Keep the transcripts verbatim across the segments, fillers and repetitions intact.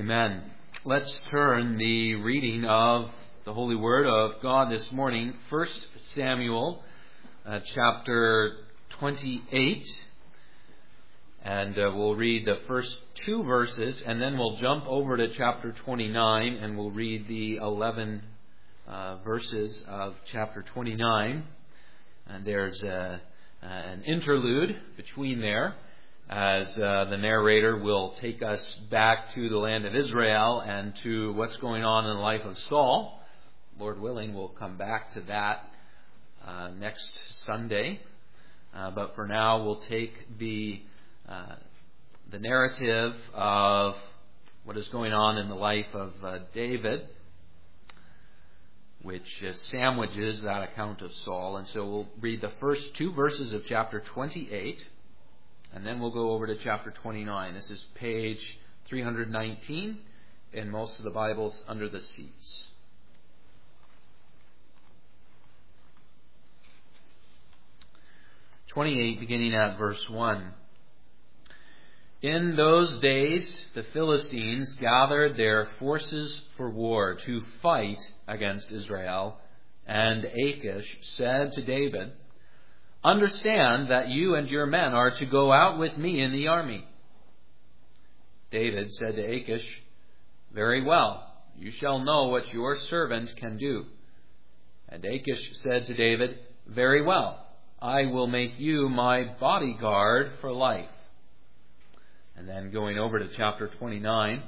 Amen. Let's turn the reading of the Holy Word of God this morning, First Samuel uh, chapter twenty-eight. And uh, we'll read the first two verses, and then we'll jump over to chapter twenty-nine, and we'll read the eleven uh, verses of chapter twenty-nine. And there's a, an interlude between there, as uh, the narrator will take us back to the land of Israel and to what's going on in the life of Saul. Lord willing, we'll come back to that uh, next Sunday. Uh, but for now, we'll take the uh, the narrative of what is going on in the life of uh, David, which uh, sandwiches that account of Saul. And so we'll read the first two verses of chapter twenty-eight. And then we'll go over to chapter twenty-nine. This is page three hundred nineteen in most of the Bibles under the seats. twenty-eight, beginning at verse one. In those days the Philistines gathered their forces for war to fight against Israel, and Achish said to David, "Understand that you and your men are to go out with me in the army." David said to Achish, "Very well, you shall know what your servant can do." And Achish said to David, "Very well, I will make you my bodyguard for life." And then going over to chapter twenty-nine.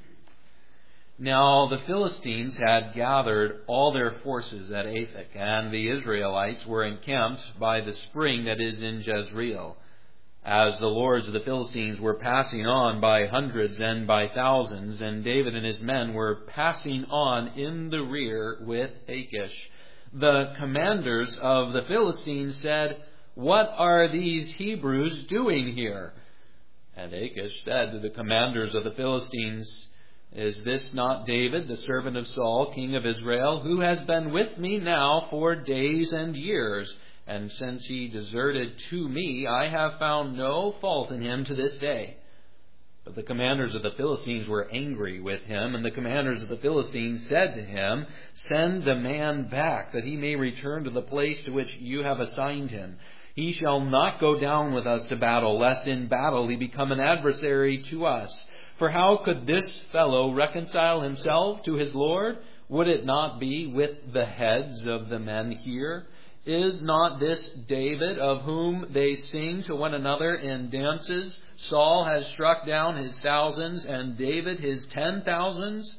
Now the Philistines had gathered all their forces at Aphek, and the Israelites were encamped by the spring that is in Jezreel. As the lords of the Philistines were passing on by hundreds and by thousands, and David and his men were passing on in the rear with Achish, the commanders of the Philistines said, "What are these Hebrews doing here?" And Achish said to the commanders of the Philistines, "Is this not David, the servant of Saul, king of Israel, who has been with me now for days and years? And since he deserted to me, I have found no fault in him to this day." But the commanders of the Philistines were angry with him, and the commanders of the Philistines said to him, "Send the man back, that he may return to the place to which you have assigned him. He shall not go down with us to battle, lest in battle he become an adversary to us. For how could this fellow reconcile himself to his Lord? Would it not be with the heads of the men here? Is not this David, of whom they sing to one another in dances? Saul has struck down his thousands, and David his ten thousands."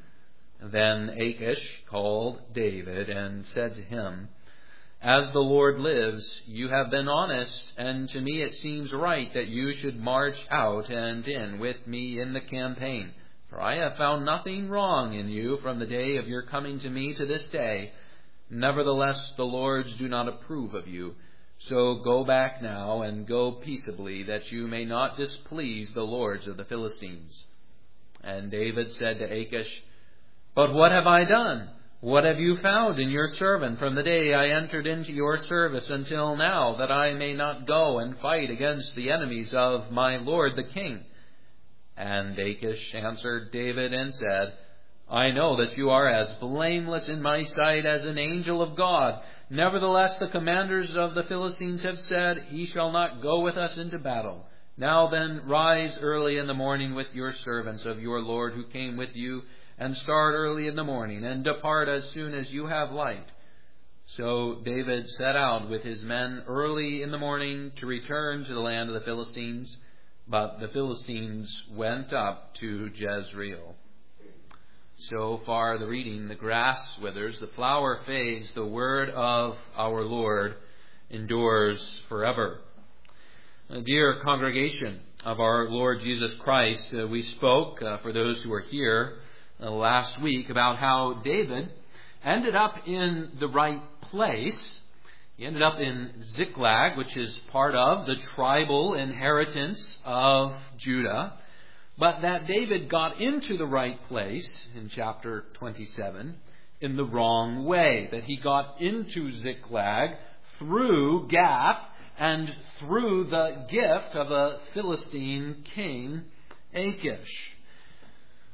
Then Achish called David and said to him, "As the Lord lives, you have been honest, and to me it seems right that you should march out and in with me in the campaign. For I have found nothing wrong in you from the day of your coming to me to this day. Nevertheless, the lords do not approve of you. So go back now and go peaceably, that you may not displease the lords of the Philistines." And David said to Achish, "But what have I done? What have you found in your servant from the day I entered into your service until now, that I may not go and fight against the enemies of my lord the king?" And Achish answered David and said, "I know that you are as blameless in my sight as an angel of God. Nevertheless, the commanders of the Philistines have said, 'He shall not go with us into battle.' Now then, rise early in the morning with your servants of your Lord who came with you, and start early in the morning, and depart as soon as you have light." So David set out with his men early in the morning to return to the land of the Philistines, but the Philistines went up to Jezreel. So far the reading. The grass withers, the flower fades, the word of our Lord endures forever. Uh, dear congregation of our Lord Jesus Christ, uh, we spoke, uh, for those who are here, uh, last week about how David ended up in the right place. He ended up in Ziklag, which is part of the tribal inheritance of Judah. But that David got into the right place in chapter twenty-seven in the wrong way. That he got into Ziklag through Gath and through the gift of a Philistine king, Achish.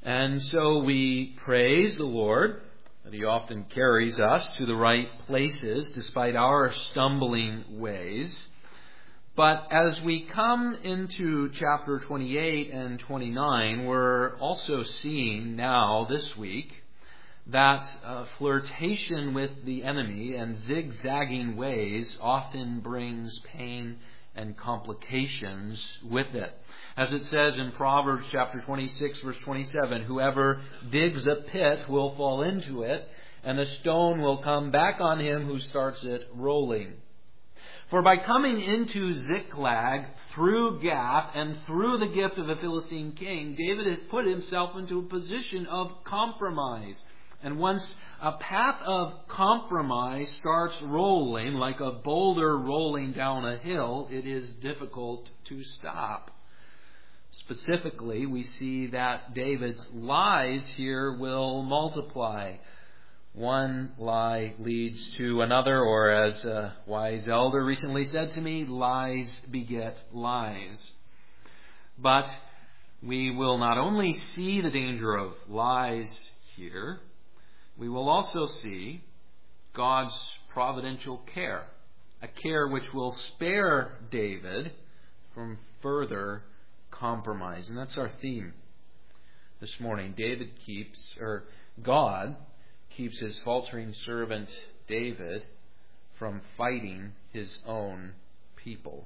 And so we praise the Lord that He often carries us to the right places despite our stumbling ways. But as we come into chapter twenty-eight and twenty-nine, we're also seeing now this week that uh, flirtation with the enemy and zigzagging ways often brings pain and complications with it. As it says in Proverbs chapter twenty-six, verse twenty-seven, whoever digs a pit will fall into it, and the stone will come back on him who starts it rolling. For by coming into Ziklag through Gath and through the gift of the Philistine king, David has put himself into a position of compromise. And once a path of compromise starts rolling, like a boulder rolling down a hill, it is difficult to stop. Specifically, we see that David's lies here will multiply. One lie leads to another, or as a wise elder recently said to me, lies beget lies. But we will not only see the danger of lies here, we will also see God's providential care, a care which will spare David from further compromise. And that's our theme this morning. David keeps, or God keeps his faltering servant David from fighting his own people.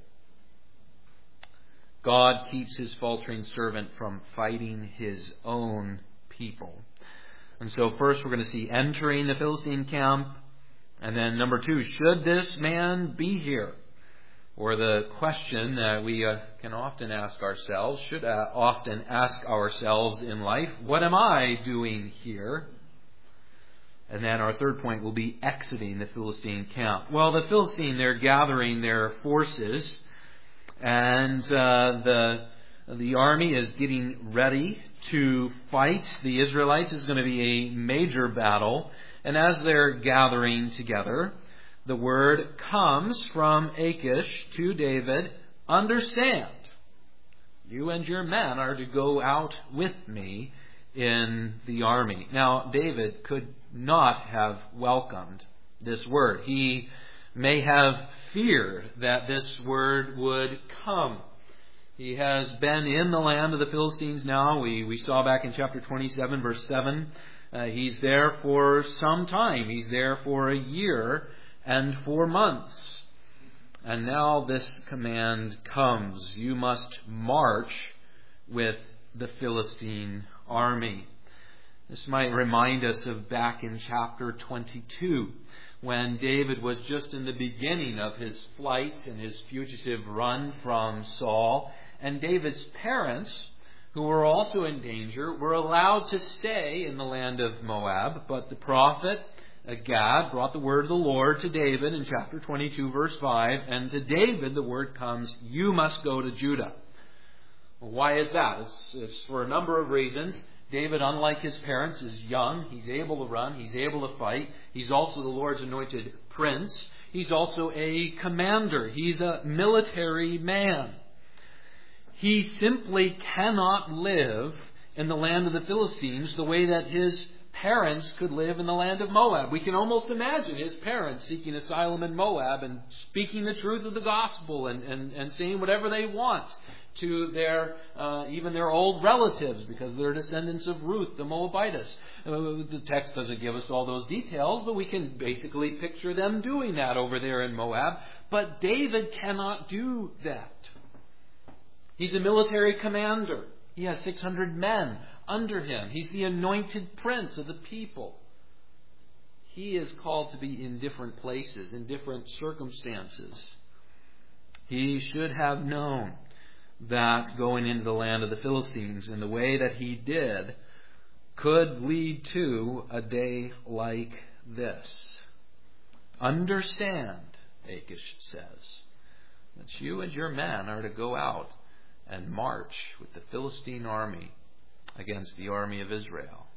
God keeps his faltering servant from fighting his own people. And so first we're going to see entering the Philistine camp. And then number two, should this man be here? Or the question that we uh, can often ask ourselves, should uh, often ask ourselves in life, what am I doing here? And then our third point will be exiting the Philistine camp. Well, the Philistine, they're gathering their forces, and uh, the the army is getting ready to fight the Israelites. It's going to be a major battle. And as they're gathering together, the word comes from Achish to David, understand, you and your men are to go out with me in the army. Now, David could not have welcomed this word. He may have feared that this word would come. He has been in the land of the Philistines now. We, we saw back in chapter twenty-seven, verse seven. Uh, he's there for some time. He's there for a year and four months. And now this command comes. You must march with the Philistine army. This might remind us of back in chapter twenty-two, when David was just in the beginning of his flight and his fugitive run from Saul. And David's parents, who were also in danger, were allowed to stay in the land of Moab. But the prophet Gad brought the word of the Lord to David in chapter twenty-two, verse five. And to David the word comes, you must go to Judah. Well, why is that? It's, it's for a number of reasons. David, unlike his parents, is young. He's able to run. He's able to fight. He's also the Lord's anointed prince. He's also a commander. He's a military man. He simply cannot live in the land of the Philistines the way that his parents could live in the land of Moab. We can almost imagine his parents seeking asylum in Moab and speaking the truth of the gospel and, and, and saying whatever they want to their uh, even their old relatives, because they're descendants of Ruth, the Moabitess. Uh, the text doesn't give us all those details, but we can basically picture them doing that over there in Moab. But David cannot do that. He's a military commander. He has six hundred men under him. He's the anointed prince of the people. He is called to be in different places, in different circumstances. He should have known that going into the land of the Philistines in the way that he did could lead to a day like this. Understand, Achish says, that you and your men are to go out and march with the Philistine army against the army of Israel.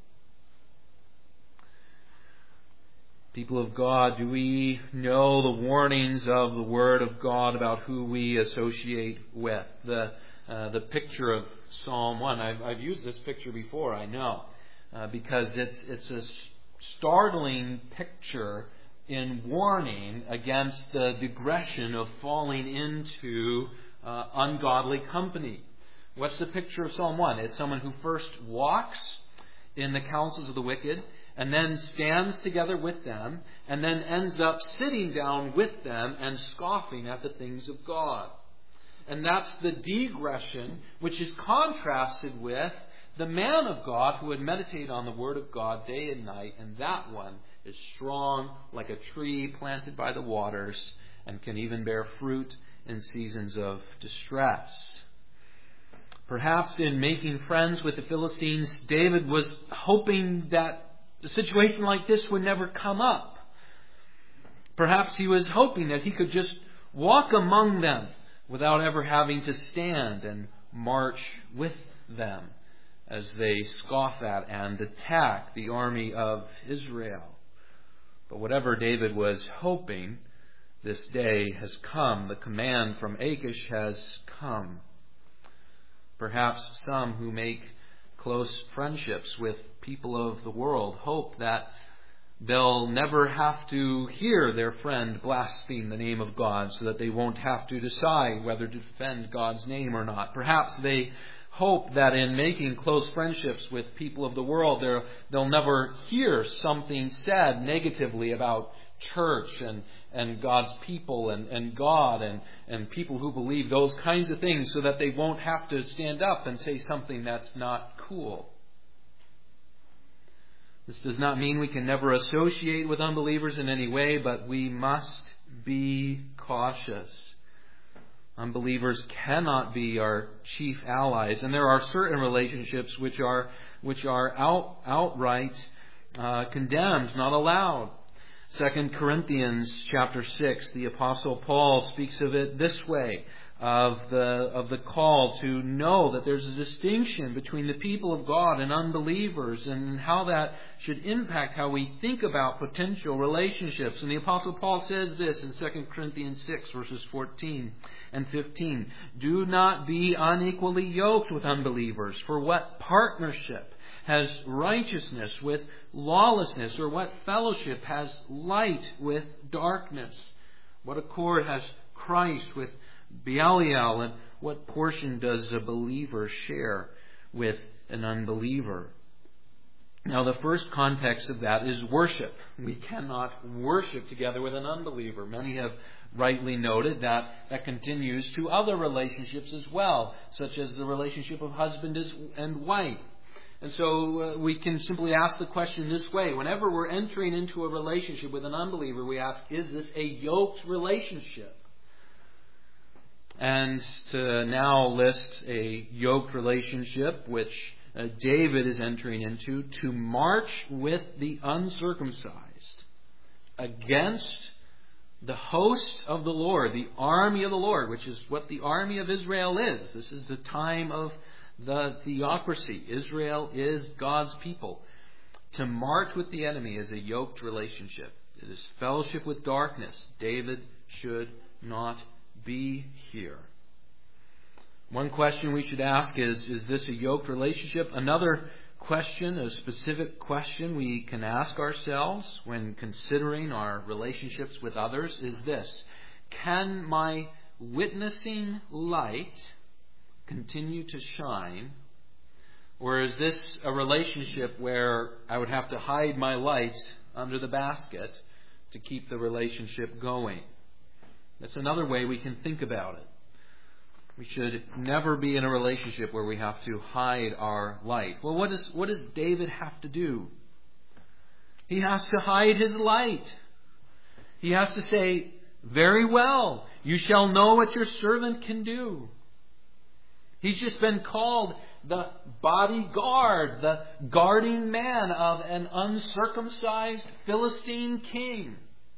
People of God, do we know the warnings of the Word of God about who we associate with? The uh, the picture of Psalm one. I've, I've used this picture before, I know, uh, because it's it's a startling picture in warning against the digression of falling into uh, ungodly company. What's the picture of Psalm one? It's someone who first walks in the counsels of the wicked, and then stands together with them, and then ends up sitting down with them and scoffing at the things of God. And that's the digression which is contrasted with the man of God who would meditate on the Word of God day and night, and that one is strong like a tree planted by the waters and can even bear fruit in seasons of distress. Perhaps in making friends with the Philistines, David was hoping that a situation like this would never come up. Perhaps he was hoping that he could just walk among them without ever having to stand and march with them as they scoff at and attack the army of Israel. But whatever David was hoping, this day has come. The command from Achish has come. Perhaps some who make close friendships with people of the world hope that they'll never have to hear their friend blaspheme the name of God, so that they won't have to decide whether to defend God's name or not. Perhaps they hope that in making close friendships with people of the world, they'll never hear something said negatively about church and, and God's people and, and God and, and people who believe those kinds of things, so that they won't have to stand up and say something that's not cool. This does not mean we can never associate with unbelievers in any way, but we must be cautious. Unbelievers cannot be our chief allies, and there are certain relationships which are which are out, outright uh, condemned, not allowed. Second Corinthians chapter six, the Apostle Paul speaks of it this way, of the of the call to know that there's a distinction between the people of God and unbelievers, and how that should impact how we think about potential relationships. And the Apostle Paul says this in Second Corinthians six, verses fourteen and fifteen. Do not be unequally yoked with unbelievers, for what partnership has righteousness with lawlessness, or what fellowship has light with darkness? What accord has Christ with Belial, and what portion does a believer share with an unbeliever? Now, the first context of that is worship. We cannot worship together with an unbeliever. Many have rightly noted that that continues to other relationships as well, such as the relationship of husband and wife. And so uh, we can simply ask the question this way. Whenever we're entering into a relationship with an unbeliever, we ask, is this a yoked relationship? And to now list a yoked relationship, which uh, David is entering into, to march with the uncircumcised against the host of the Lord, the army of the Lord, which is what the army of Israel is. This is the time of the theocracy. Israel is God's people. To march with the enemy is a yoked relationship. It is fellowship with darkness. David should not be here. One question we should ask is, is this a yoked relationship? Another question, a specific question we can ask ourselves when considering our relationships with others is this: can my witnessing light continue to shine, or is this a relationship where I would have to hide my light under the basket to keep the relationship going? That's another way we can think about it. We should never be in a relationship where we have to hide our light. Well, what does what does David have to do? He has to hide his light. He has to say, very well, you shall know what your servant can do. He's just been called the bodyguard, the guarding man of an uncircumcised Philistine king.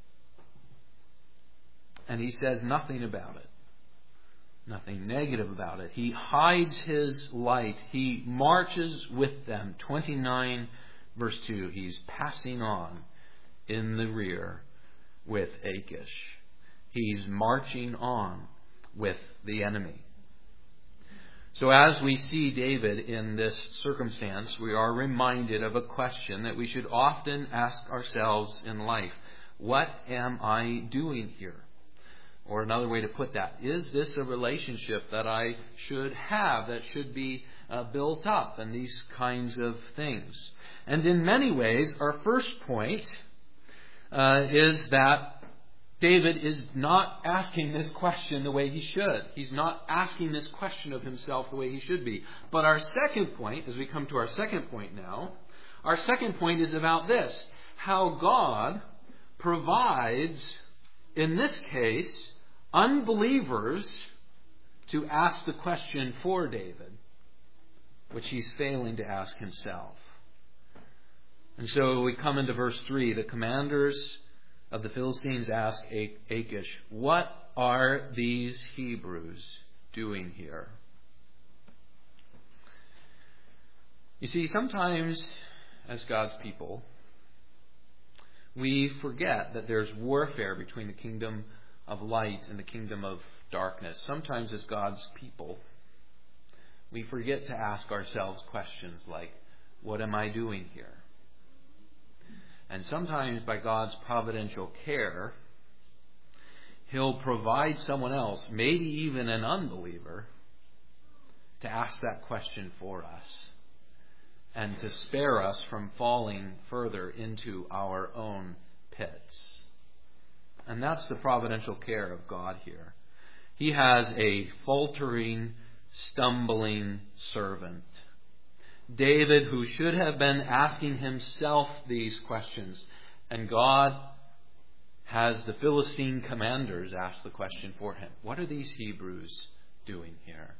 And he says nothing about it. Nothing negative about it. He hides his light. He marches with them. twenty-nine verse two. He's passing on in the rear with Achish. He's marching on with the enemy. So as we see David in this circumstance, we are reminded of a question that we should often ask ourselves in life. What am I doing here? Or another way to put that, is this a relationship that I should have, that should be uh, built up, and these kinds of things? And in many ways, our first point uh, is that David is not asking this question the way he should. He's not asking this question of himself the way he should be. But our second point, as we come to our second point now, our second point is about this: how God provides, in this case, unbelievers to ask the question for David, which he's failing to ask himself. And so we come into verse three. The commanders of the Philistines ask Achish, "What are these Hebrews doing here?" You see, sometimes as God's people, we forget that there's warfare between the kingdom of light and the kingdom of darkness. Sometimes as God's people, we forget to ask ourselves questions like, what am I doing here? And sometimes by God's providential care, He'll provide someone else, maybe even an unbeliever, to ask that question for us and to spare us from falling further into our own pits. And that's the providential care of God here. He has a faltering, stumbling servant, David, who should have been asking himself these questions. And God has the Philistine commanders ask the question for him. What are these Hebrews doing here?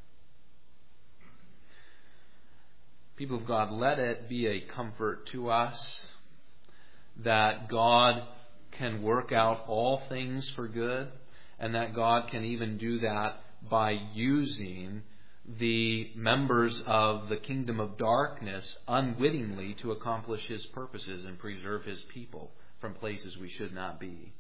People of God, let it be a comfort to us that God can work out all things for good, and that God can even do that by using the members of the kingdom of darkness unwittingly to accomplish His purposes and preserve His people from places we should not be.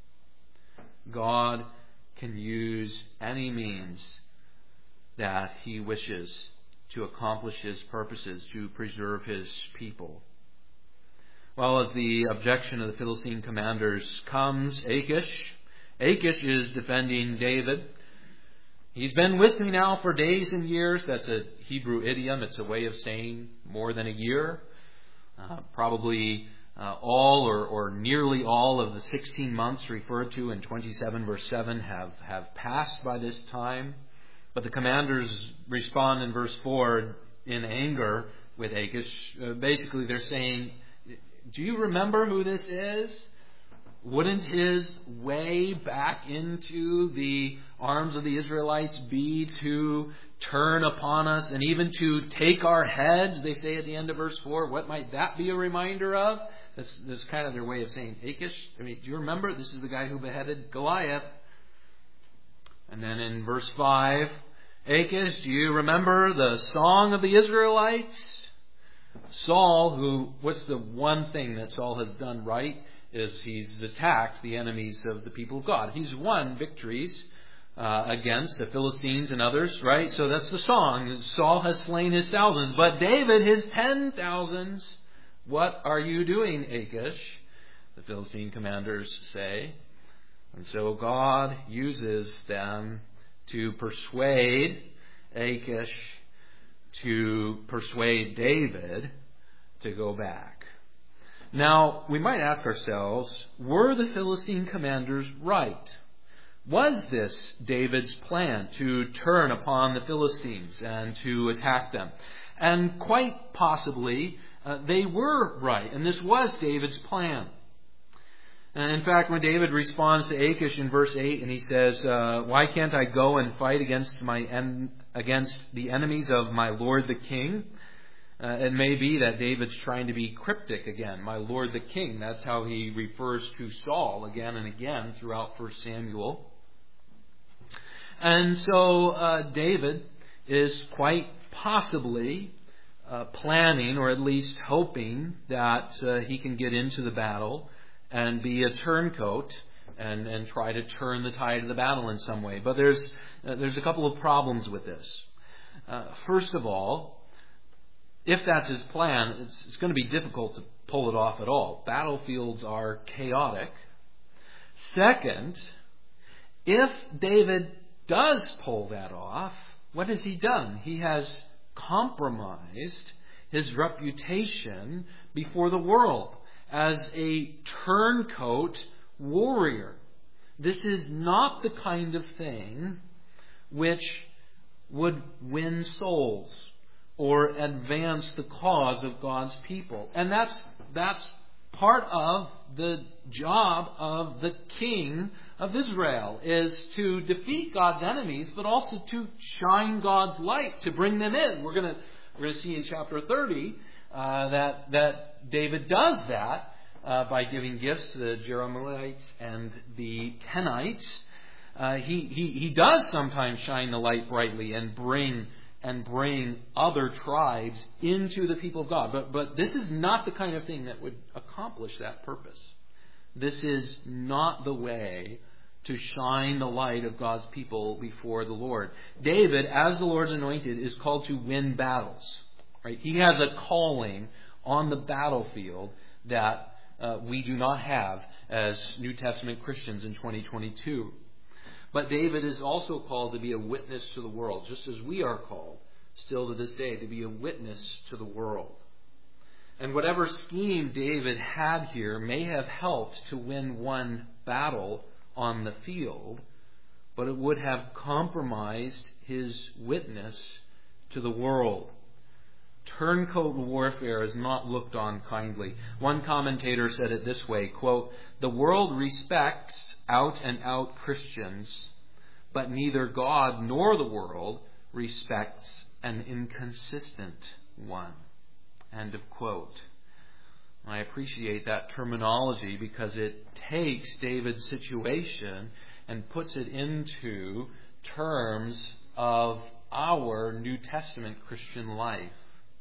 God can use any means that He wishes to accomplish His purposes, to preserve His people. Well, as the objection of the Philistine commanders comes, Achish, Achish is defending David. He's been with me now for days and years. That's a Hebrew idiom. It's a way of saying more than a year. Uh, probably uh, all or, or nearly all of the sixteen months referred to in twenty-seven verse seven have, have passed by this time. But the commanders respond in verse four in anger with Achish. Uh, basically they're saying, do you remember who this is? Wouldn't his way back into the arms of the Israelites be to turn upon us and even to take our heads? They say at the end of verse four. What might that be a reminder of? That's, that's kind of their way of saying, Achish, I mean, do you remember? This is the guy who beheaded Goliath. And then in verse five, Achish, do you remember the song of the Israelites? Saul, who, what's the one thing that Saul has done right? Is he's attacked the enemies of the people of God. He's won victories uh, against the Philistines and others, right? So that's the song. Saul has slain his thousands, but David his ten thousands. What are you doing, Achish? The Philistine commanders say. And so God uses them to persuade Achish to persuade David to go back. Now, we might ask ourselves, were the Philistine commanders right? Was this David's plan to turn upon the Philistines and to attack them? And quite possibly, uh, they were right, and this was David's plan. And in fact, when David responds to Achish in verse eight, and he says, uh, why can't I go and fight against my en- against the enemies of my Lord the King? Uh, it may be that David's trying to be cryptic again. My Lord the King. That's how he refers to Saul again and again throughout First Samuel. And so uh, David is quite possibly uh, planning, or at least hoping, that uh, he can get into the battle and be a turncoat and, and try to turn the tide of the battle in some way. But there's uh, there's a couple of problems with this. Uh, first of all, if that's his plan, it's, it's going to be difficult to pull it off at all. Battlefields are chaotic. Second, if David does pull that off, what has he done? He has compromised his reputation before the world as a turncoat warrior. This is not the kind of thing which would win souls or advance the cause of God's people. And that's that's part of the job of the king of Israel, is to defeat God's enemies, but also to shine God's light, to bring them in. We're going to we're going to see in chapter thirty uh, that that David does that uh, by giving gifts to the Jerahmeelites and the Kenites. Uh, he, he he does sometimes shine the light brightly and bring and bring other tribes into the people of God. But but this is not the kind of thing that would accomplish that purpose. This is not the way to shine the light of God's people before the Lord. David, as the Lord's anointed, is called to win battles. Right? He has a calling on the battlefield that uh, we do not have as New Testament Christians in twenty twenty-two. But David is also called to be a witness to the world, just as we are called still to this day to be a witness to the world. And whatever scheme David had here may have helped to win one battle on the field, but it would have compromised his witness to the world. Turncoat warfare is not looked on kindly. One commentator said it this way, quote, "The world respects out-and-out Christians, but neither God nor the world respects an inconsistent one." End of quote. I appreciate that terminology because it takes David's situation and puts it into terms of our New Testament Christian life.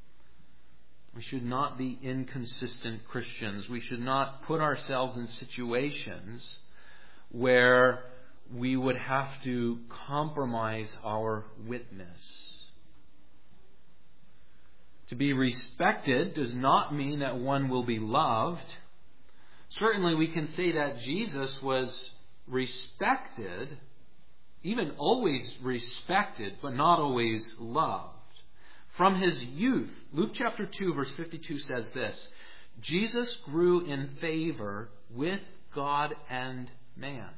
We should not be inconsistent Christians. We should not put ourselves in situations where we would have to compromise our witness. To be respected does not mean that one will be loved. Certainly we can say that Jesus was respected, even always respected, but not always loved. From his youth, Luke chapter two verse fifty-two says this, "Jesus grew in favor with God and man."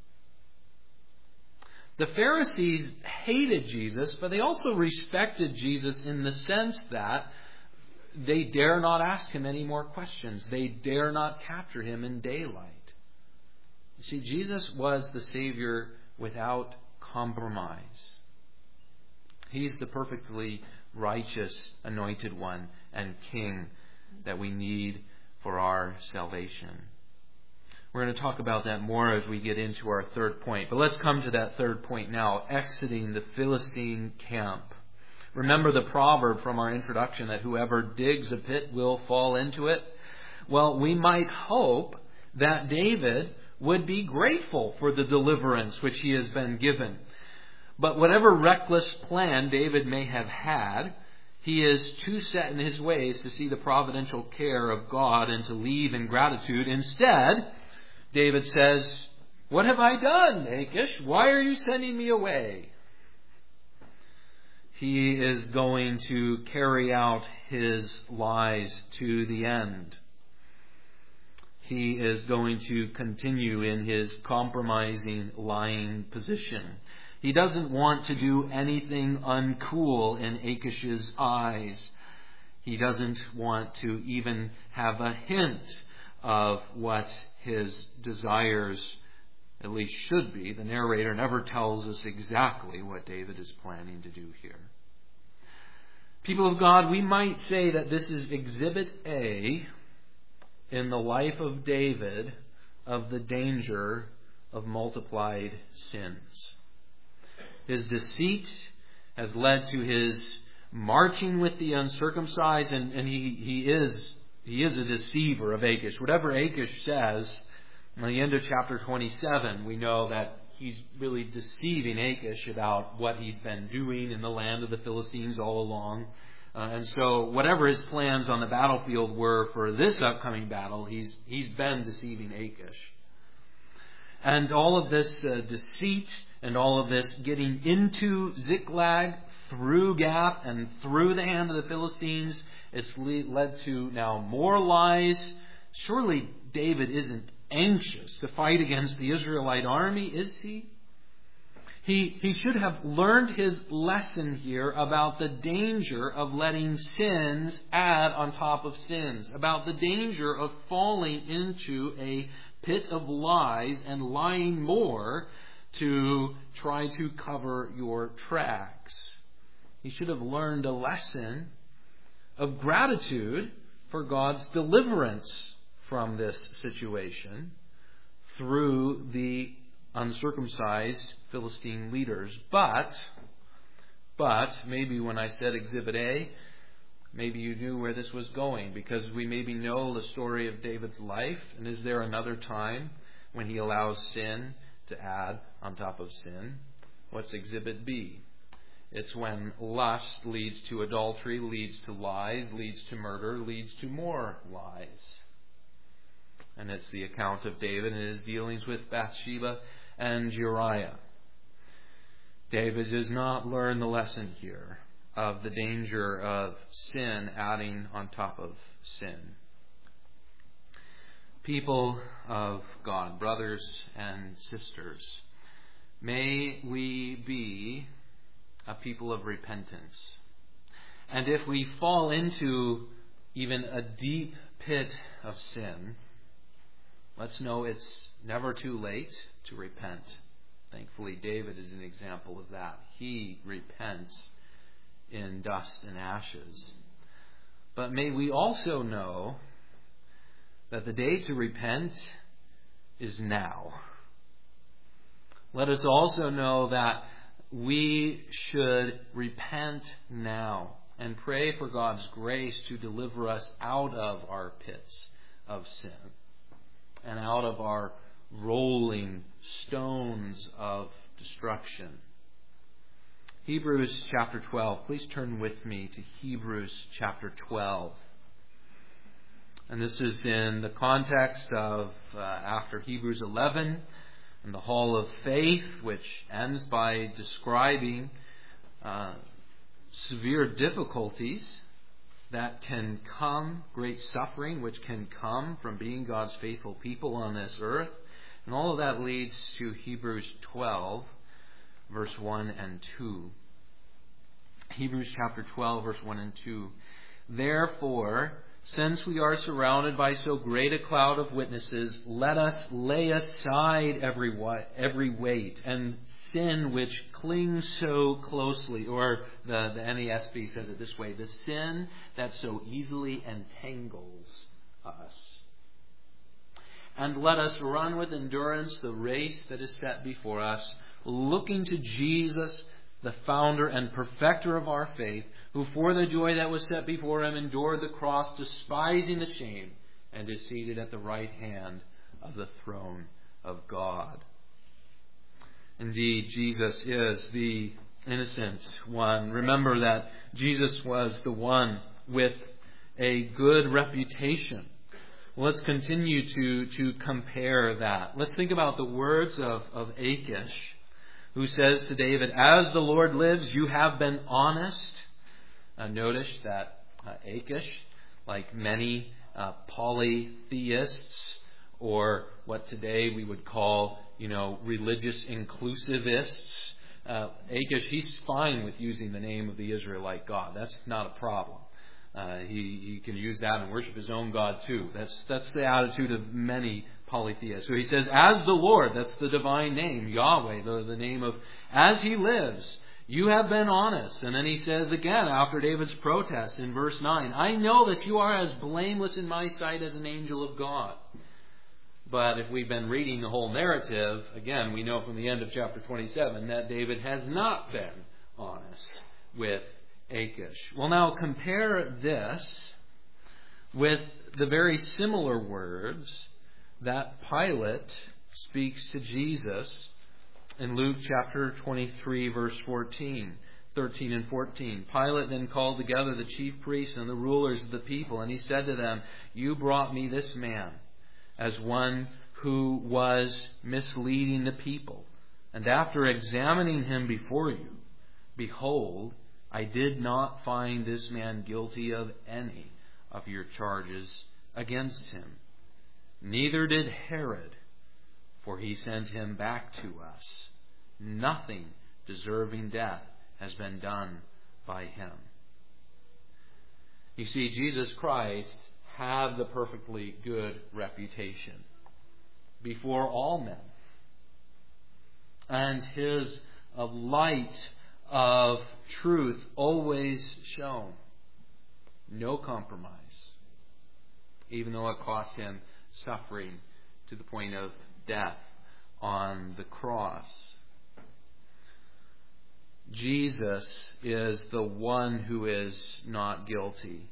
The Pharisees hated Jesus, but they also respected Jesus in the sense that they dare not ask him any more questions. They dare not capture him in daylight. You see, Jesus was the Savior without compromise. He's the perfectly righteous, anointed one and King that we need for our salvation. We're going to talk about that more as we get into our third point. But let's come to that third point now, exiting the Philistine camp. Remember the proverb from our introduction that whoever digs a pit will fall into it? Well, we might hope that David would be grateful for the deliverance which he has been given. But whatever reckless plan David may have had, he is too set in his ways to see the providential care of God and to leave in gratitude. Instead, David says, "What have I done, Achish? Why are you sending me away?" He is going to carry out his lies to the end. He is going to continue in his compromising, lying position. He doesn't want to do anything uncool in Achish's eyes. He doesn't want to even have a hint of what his desires at least should be. The narrator never tells us exactly what David is planning to do here. People of God, we might say that this is exhibit A in the life of David of the danger of multiplied sins. His deceit has led to his marching with the uncircumcised, and, and he, he is he is a deceiver of Achish. Whatever Achish says, at the end of chapter twenty-seven, we know that he he's really deceiving Achish about what he's been doing in the land of the Philistines all along. Uh, and so whatever his plans on the battlefield were for this upcoming battle, he's he's been deceiving Achish. And all of this uh, deceit and all of this getting into Ziklag through Gath and through the hand of the Philistines, it's led to now more lies. Surely David isn't anxious to fight against the Israelite army, is he? He, he should have learned his lesson here about the danger of letting sins add on top of sins, about the danger of falling into a pit of lies and lying more to try to cover your tracks. He should have learned a lesson of gratitude for God's deliverance from this situation through the uncircumcised Philistine leaders. But, but, maybe when I said Exhibit A, maybe you knew where this was going, because we maybe know the story of David's life. And is there another time when he allows sin to add on top of sin? What's Exhibit B? It's when lust leads to adultery, leads to lies, leads to murder, leads to more lies. And it's the account of David and his dealings with Bathsheba and Uriah. David does not learn the lesson here of the danger of sin adding on top of sin. People of God, brothers and sisters, may we be a people of repentance. And if we fall into even a deep pit of sin, let's know it's never too late to repent. Thankfully, David is an example of that. He repents in dust and ashes. But may we also know that the day to repent is now. Let us also know that we should repent now and pray for God's grace to deliver us out of our pits of sin and out of our rolling stones of destruction. Hebrews chapter twelve. Please turn with me to Hebrews chapter twelve. And this is in the context of uh, after Hebrews eleven and the Hall of Faith, which ends by describing uh, severe difficulties that can come, great suffering which can come from being God's faithful people on this earth. And all of that leads to Hebrews twelve, verse one and two. Hebrews chapter twelve, verse one and two. Therefore, since we are surrounded by so great a cloud of witnesses, let us lay aside every every weight and sin which clings so closely. Or the, the N A S B says it this way: the sin that so easily entangles us. And let us run with endurance the race that is set before us, looking to Jesus, the founder and perfecter of our faith, who for the joy that was set before him endured the cross, despising the shame, and is seated at the right hand of the throne of God. Indeed, Jesus is the innocent one. Remember that Jesus was the one with a good reputation. Let's continue to, to compare that. Let's think about the words of, of Achish, who says to David, "As the Lord lives, you have been honest." Uh, notice that uh, Achish, like many uh, polytheists, or what today we would call, you know, religious inclusivists, uh, Achish, he's fine with using the name of the Israelite God. That's not a problem. Uh, he, he can use that and worship his own God too. That's that's the attitude of many polytheists. So he says, "As the Lord," that's the divine name, Yahweh, the, the name of, "as he lives, you have been honest." And then he says again, after David's protest in verse nine, "I know that you are as blameless in my sight as an angel of God." But if we've been reading the whole narrative, again, we know from the end of chapter twenty-seven that David has not been honest with Achish. Well, now compare this with the very similar words that Pilate speaks to Jesus In Luke chapter twenty-three, verse fourteen, thirteen and fourteen, Pilate then called together the chief priests and the rulers of the people, and he said to them, "You brought me this man as one who was misleading the people. And after examining him before you, behold, I did not find this man guilty of any of your charges against him. Neither did Herod, for he sent him back to us. Nothing deserving death has been done by him." You see, Jesus Christ had the perfectly good reputation before all men. And his uh, light of truth always shone. No compromise. Even though it cost him suffering to the point of death on the cross. Jesus is the one who is not guilty.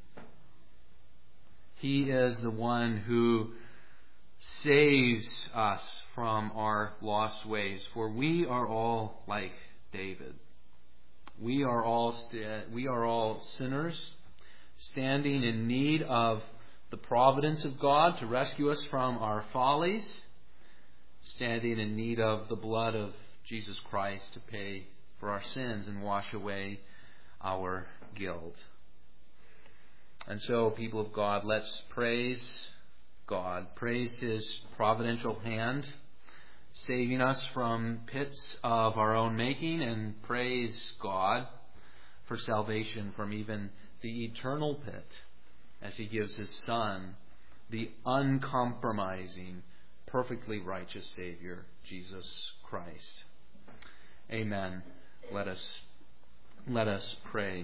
He is the one who saves us from our lost ways. For we are all like David. We are all st- we are all sinners, standing in need of the providence of God to rescue us from our follies, standing in need of the blood of Jesus Christ to pay for our sins and wash away our guilt. And so, people of God, let's praise God. Praise His providential hand, saving us from pits of our own making, and praise God for salvation from even the eternal pit, as He gives His Son, the uncompromising, perfectly righteous Savior, Jesus Christ. Amen. Let us, let us pray.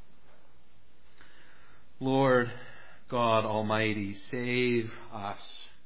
Lord God Almighty, save us